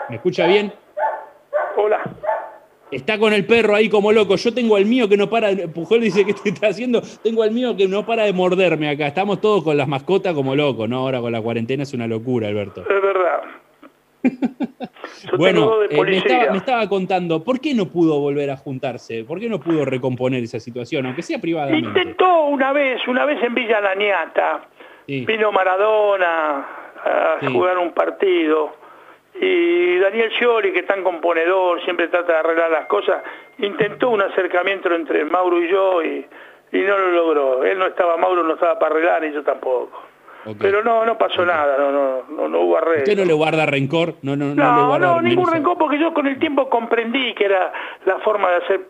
¿Me escucha bien? Hola. Está con el perro ahí como loco. Yo tengo al mío que no para. Pujol dice, ¿qué te está haciendo? Tengo al mío que no para de morderme acá. Estamos todos con las mascotas como locos, ¿no? Ahora con la cuarentena es una locura, Alberto. Es verdad. Yo tengo Bueno, dos de policía. me estaba contando, ¿por qué no pudo volver a juntarse? ¿Por qué no pudo recomponer esa situación, aunque sea privadamente? Intentó una vez en Villa La Ñata. Sí, Vino Maradona a sí. jugar un partido. Y Daniel Scioli, que es tan componedor, siempre trata de arreglar las cosas, intentó un acercamiento entre Mauro y yo y no lo logró. Él no estaba, Mauro no estaba para arreglar y yo tampoco. Okay. Pero no pasó nada, no hubo arreglo. ¿Usted no le guarda rencor? No le guarda No, ningún rencor, porque yo con el tiempo comprendí que era la forma de hacer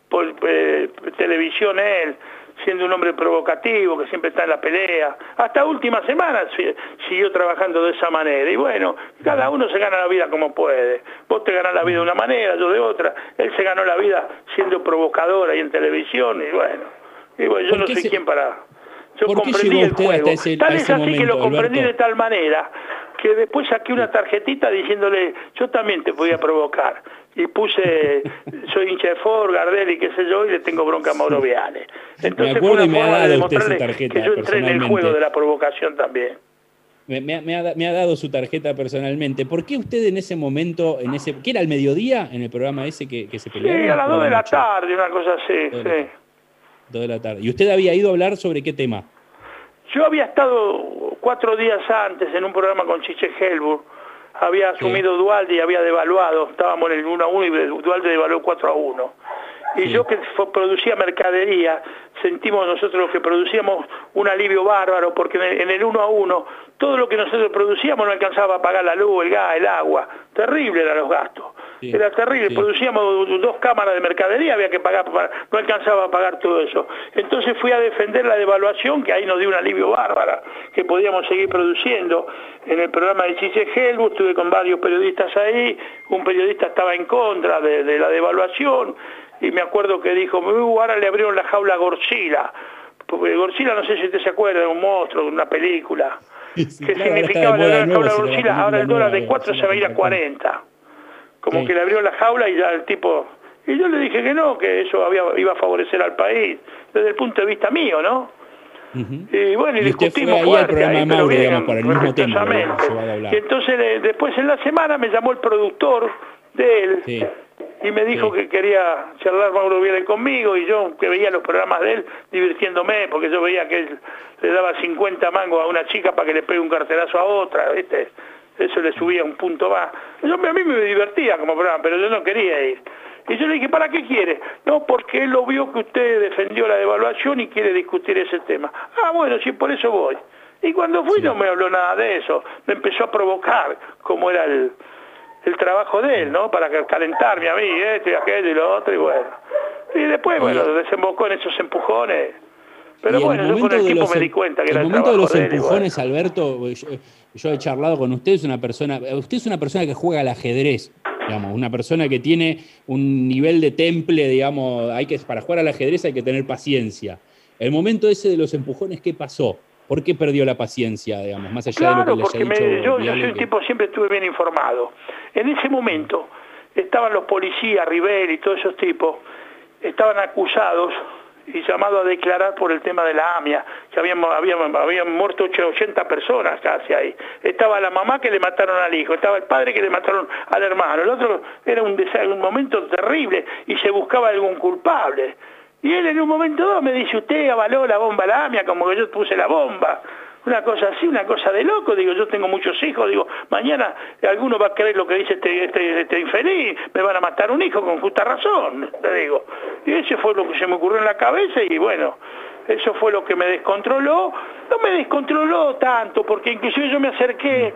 televisión él, siendo un hombre provocativo, que siempre está en la pelea. Hasta última semana siguió trabajando de esa manera. Y bueno, cada uno se gana la vida como puede. Vos te ganás la vida de una manera, yo de otra. Él se ganó la vida siendo provocador ahí en televisión, y bueno yo no soy quien para... Yo comprendí el juego. Tal es así que lo comprendí, Alberto, de tal manera que después saqué una tarjetita diciéndole, yo también te podía provocar. Y puse, soy hincha de Ford, Gardel y qué sé yo, y le tengo bronca a Mauro Viale. Entonces fue una forma de demostrarle que yo entré en el juego de la provocación también. Me ha dado su tarjeta personalmente. ¿Por qué usted en ese momento, ¿qué era el mediodía en el programa ese que se pelearon? Sí, a las 2 de la tarde, una cosa así, sí. 2 de la tarde. ¿Y usted había ido a hablar sobre qué tema? Yo había estado 4 días antes en un programa con Chiche Helburg, había asumido Dualde y había devaluado, estábamos en el 1-1 y Dualde devaluó 4-1. Y yo que producía mercadería, sentimos nosotros los que producíamos un alivio bárbaro, porque en el 1-1 todo lo que nosotros producíamos no alcanzaba a pagar la luz, el gas, el agua, terrible eran los gastos. Sí, era terrible, sí. Producíamos 2 cámaras de mercadería, había que pagar, no alcanzaba a pagar todo eso. Entonces fui a defender la devaluación, que ahí nos dio un alivio bárbaro, que podíamos seguir produciendo. En el programa de Chiche Helburg estuve con varios periodistas ahí, un periodista estaba en contra de la devaluación, y me acuerdo que dijo, ahora le abrieron la jaula a Godzilla, porque Godzilla, no sé si usted se acuerda, era un monstruo, de una película, sí, que claro, significaba le abrieron la jaula a Godzilla, ahora el dólar de 4 se va a ir a 40. Como que le abrió la jaula y ya el tipo... Y yo le dije que no, que eso iba a favorecer al país, desde el punto de vista mío, ¿no? Y bueno, y discutimos fuerte ahí, pero bien, respetuosamente. Y entonces después en la semana me llamó el productor de él, y me dijo que quería charlar Mauro Viale conmigo, y yo que veía los programas de él divirtiéndome, porque yo veía que él le daba 50 mangos a una chica para que le pegue un carterazo a otra, ¿viste? Eso le subía un punto más. A mí me divertía como programa, pero yo no quería ir. Y yo le dije, ¿para qué quiere? No, porque él lo vio que usted defendió la devaluación y quiere discutir ese tema. Ah, bueno, sí, por eso voy. Y cuando fui no me habló nada de eso. Me empezó a provocar, como era el trabajo de él, ¿no? Para calentarme a mí, esto y aquello y lo otro, y bueno. Y después, bueno, desembocó en esos empujones. Pero bueno, yo con el tiempo me di cuenta que era el trabajo de él. El momento de los empujones, Alberto, yo he charlado con usted, usted es una persona que juega al ajedrez, digamos, una persona que tiene un nivel de temple, digamos, para jugar al ajedrez hay que tener paciencia. El momento ese de los empujones, ¿qué pasó? ¿Por qué perdió la paciencia, digamos, más allá de lo que le haya dicho? Yo soy un tipo, siempre estuve bien informado. En ese momento estaban los policías, Rivel y todos esos tipos, estaban acusados y llamados a declarar por el tema de la AMIA, que habían muerto 80 personas casi ahí. Estaba la mamá que le mataron al hijo, estaba el padre que le mataron al hermano, el otro era un momento terrible y se buscaba algún culpable. Y él en un momento dado me dice, usted avaló la bomba a la AMIA como que yo puse la bomba. Una cosa así, una cosa de loco. Digo, yo tengo muchos hijos, digo, mañana alguno va a creer lo que dice este infeliz, me van a matar un hijo con justa razón, te digo. Y ese fue lo que se me ocurrió en la cabeza y bueno, eso fue lo que me descontroló. No me descontroló tanto, porque inclusive yo me acerqué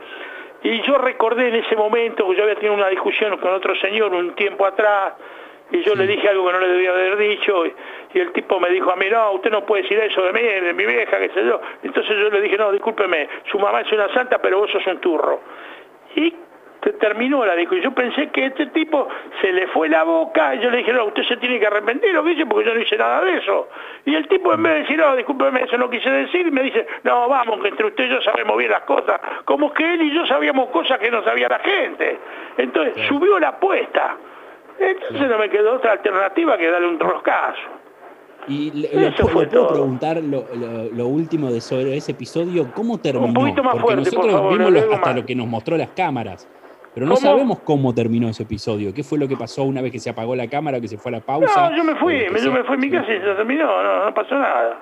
y yo recordé en ese momento que yo había tenido una discusión con otro señor un tiempo atrás, y yo le dije algo que no le debía haber dicho, y el tipo me dijo a mí, no, usted no puede decir eso de mí, de mi vieja, qué sé yo. Entonces yo le dije, no, discúlpeme, su mamá es una santa, pero vos sos un turro. Y terminó la discusión. Yo pensé que este tipo se le fue la boca, y yo le dije, no, usted se tiene que arrepentir, lo que hice, porque yo no hice nada de eso. Y el tipo, en vez de decir, no, discúlpeme, eso no quise decir, me dice, no, vamos, que entre usted y yo sabemos bien las cosas, como que él y yo sabíamos cosas que no sabía la gente. Entonces, subió la apuesta. Entonces no me quedó otra alternativa que darle un roscazo. Y le puedo preguntar lo último sobre ese episodio, ¿cómo terminó? Un poquito más porque fuerte, nosotros por favor, vimos hasta lo que nos mostró las cámaras, pero no sabemos cómo terminó ese episodio. ¿Qué fue lo que pasó una vez que se apagó la cámara, que se fue a la pausa? No, yo me fui en mi casa y se terminó, no pasó nada.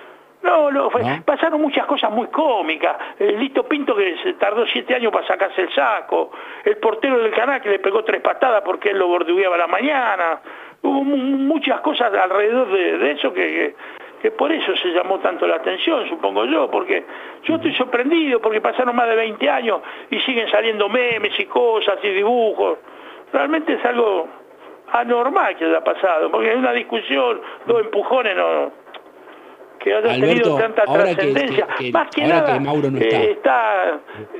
No, pasaron muchas cosas muy cómicas. El Lito Pinto, que se tardó 7 años para sacarse el saco. El portero del canal, que le pegó 3 patadas porque él lo bordeaba a la mañana. Hubo muchas cosas alrededor de eso que por eso se llamó tanto la atención, supongo yo, porque yo estoy sorprendido, porque pasaron más de 20 años y siguen saliendo memes y cosas y dibujos. Realmente es algo anormal que haya pasado, porque es una discusión, 2 empujones, no... que haya tenido tanta trascendencia, más que nada que Mauro no está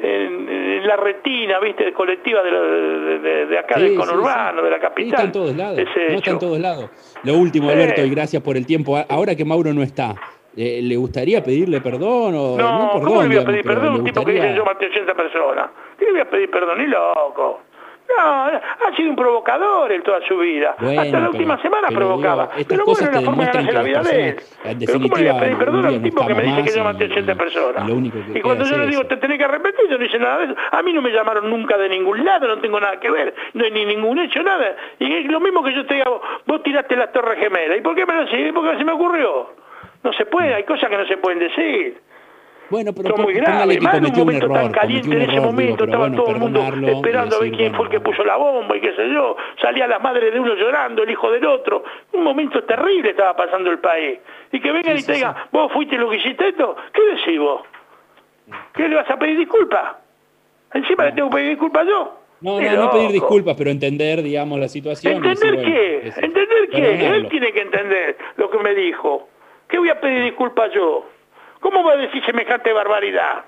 en la retina, viste, colectiva de acá, del conurbano, de la capital. Está en todos lados, está en todos lados. Lo último, Alberto, y gracias por el tiempo. Ahora que Mauro no está, ¿le gustaría pedirle perdón? No, ¿cómo le voy a pedir perdón a un tipo que dice yo maté 80 personas? ¿Qué le voy a pedir perdón? Ni loco. No, ha sido un provocador en toda su vida. Hasta la última semana provocaba. Pero bueno, es la forma de ganarse la vida de él. Pero ¿cómo le voy a pedir perdón a un tipo que me dice que yo maté 80 personas? Y cuando yo le digo, te tenés que arrepentir, yo no hice nada de eso. A mí no me llamaron nunca de ningún lado, no tengo nada que ver, no hay ni ningún hecho, nada. Y es lo mismo que yo te diga, vos tiraste las Torres Gemelas. ¿Y por qué me lo decís? Porque se me ocurrió. No se puede, hay cosas que no se pueden decir. Bueno, pero son muy graves, más en un momento tan caliente en ese momento, estaba bueno, todo el mundo esperando a ver quién fue el que puso la bomba y qué sé yo, salía la madre de uno llorando, el hijo del otro, un momento terrible estaba pasando el país, y que vengan y te digan, vos fuiste lo que hiciste esto, ¿qué decís vos? ¿Qué le vas a pedir disculpas? ¿Encima le tengo que pedir disculpas yo? No pedir disculpas, pero entender, digamos, la situación. ¿Entender qué? ¿Entender qué? Él tiene que entender lo que me dijo. ¿Qué voy a pedir disculpas yo? ¿Cómo va a decir semejante barbaridad?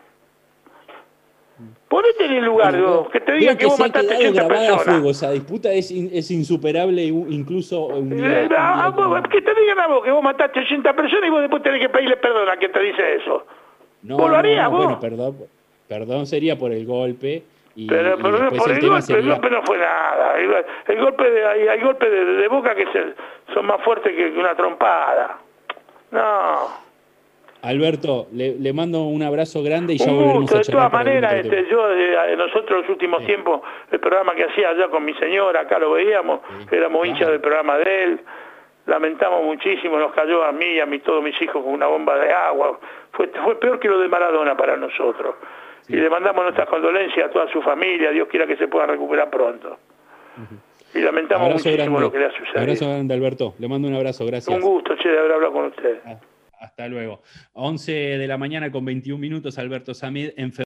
Ponete en el lugar, que te digan que vos mataste 80 personas. Fuego. Esa disputa es insuperable, incluso... que te digan a vos que vos mataste 80 personas y vos después tenés que pedirle perdón a quien te dice eso. ¿Vos lo harías, vos? Bueno, perdón sería por el golpe. Pero por el golpe no fue nada. El golpe hay golpes de boca que son más fuertes que una trompada. No... Alberto, le mando un abrazo grande y ya volveremos a charlar. De todas maneras, nosotros los últimos tiempos, el programa que hacía allá con mi señora, acá lo veíamos, éramos hinchas del programa de él, lamentamos muchísimo, nos cayó a mí y a todos mis hijos con una bomba de agua, fue peor que lo de Maradona para nosotros. Y le mandamos nuestras condolencias a toda su familia, Dios quiera que se puedan recuperar pronto. Y lamentamos muchísimo lo que le ha sucedido. Abrazo grande, Alberto, le mando un abrazo, gracias. Un gusto, de haber hablado con usted. Hasta luego. 11 de la mañana con 21 minutos, Alberto Samid en